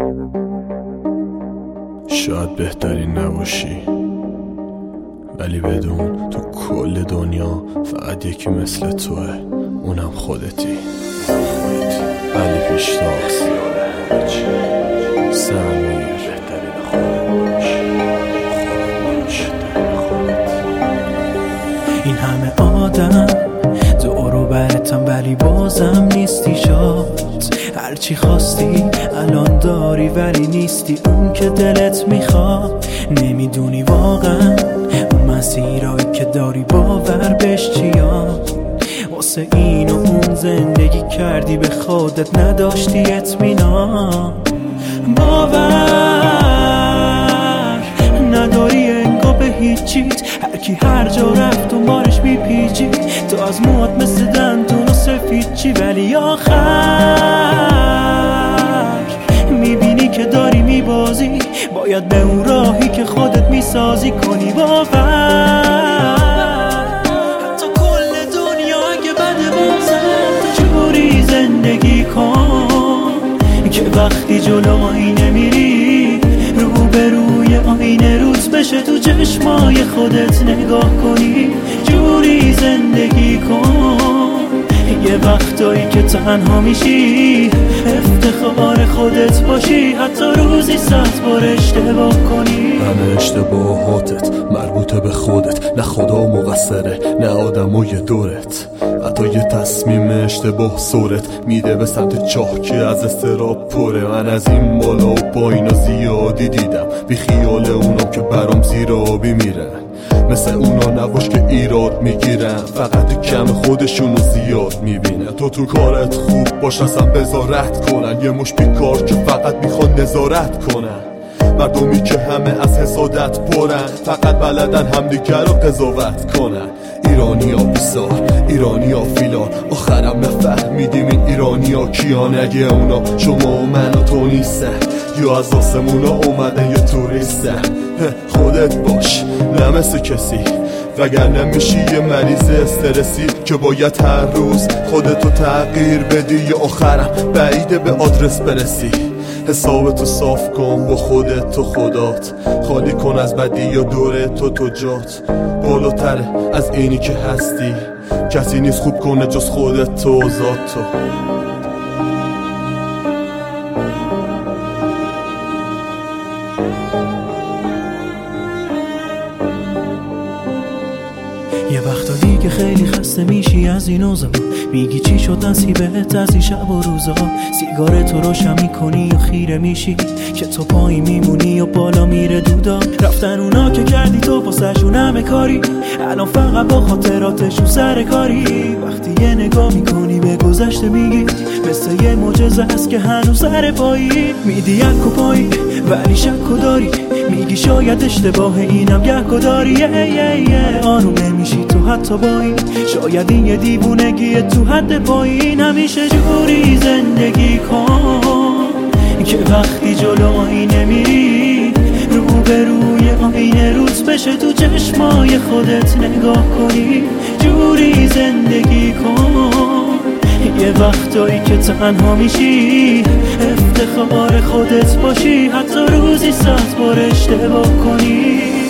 شاید بهترین نباشی، ولی بدون تو کل دنیا فقط یکی مثل توه، اونم خودتی. علی پیشتاز سمیر بهترین خودش. این همه آدم دورو برتم ولی بازم نیستی شاد. هرچی خواستی الان داری ولی نیستی اون که دلت میخواد. نمیدونی واقعا اون مسیرایی که داری باور بهش چیاد. واسه این و اون زندگی کردی به خودت نداشتی اطمینان. باور نداری انگار به هیچیت، هر کی هر جا رفت دنبالش میپیچید. تو از موات مثل دندون و سفید چی، ولی آخر میبینی که داری میبازی. باید به اون راهی که خودت میسازی کنی باور. حتی کل دنیا اگه بده بازم تو جوری زندگی کن که وقتی جلو آینه میری روبروی آینه روز بشه تو چشمای خودت نگاه کنی. جوری زندگی کن یه وقتایی که تنها میشی افتخار خودت باشی، حتی روزی 100 بار اشتباه کنی. همه اشتباهاتت مربوطه به خودت، نه خدا مقصره نه آدمای دورت. حتی یه تصمیم اشتباه سرت میده به سمت چاه که از استراب پره. من از این بالا و پایینا زیادی دیدم، بی خیال اونم که برام زیر آبی میرن. مثل اونا نباش که ایراد میگیرن، فقط کم خودشونو زیاد میبینن. تو کارت خوب باش اصلا بذارت کنن، یه مش بیکار که فقط میخوان نظارت کنن. مردمی که همه از حسادت پرن، فقط بلدن همدیگر رو قضاوت کنن. ایرانی ها بیسار، ایرانی ها فیلان، آخرم نفهمیدیم این ایرانی ها کیان. اگه اونا شما و من و تو نیستن، یا از آسمونا اومدن یا توریستن. خودت باش نه مثل کسی، وگرنه میشی یه مریض استرسی که باید هر روز خودتو تغییر بدی. یا آخرم بعیده به آدرس برسی. حسابتو صاف کن با خودت تو خدات، خالی کن از بدی یا دوره تو جات. بالاتره از اینی که هستی، کسی نیست خوب کنه جز خودت تو و ذات تو. یه وقتا دیگه خیلی خسته میشی از این اوضاع، میگی چی شد نصیبت از این شب و روزا. سیگار تو روشن میکنی و خیره میشی که تو پایی میمونی و بالا میره دودا. رفتن اونا که کردی تو پاسشون همه کاری، الان فقط با خاطراتشون سر کاری. وقتی یه نگاه میکنی به گذشته میگی مثل یه معجزه است که هنوز سر پایی. میدی یک و پایی ولی شک و داری، میگی شاید اشتباه اینم گه داری. آروم نمیشی تو حتی با این، شاید این یه دیوونگی تو حد پایین. همیشه جوری زندگی کن که وقتی جلو آینه میری روبروی آینه روز بشه تو چشمای خودت نگاه کنی. جوری زندگی کن یه وقتایی که تنها میشی افتخار خودت باشی، حتی روزی 100 بار اشتباه کنی.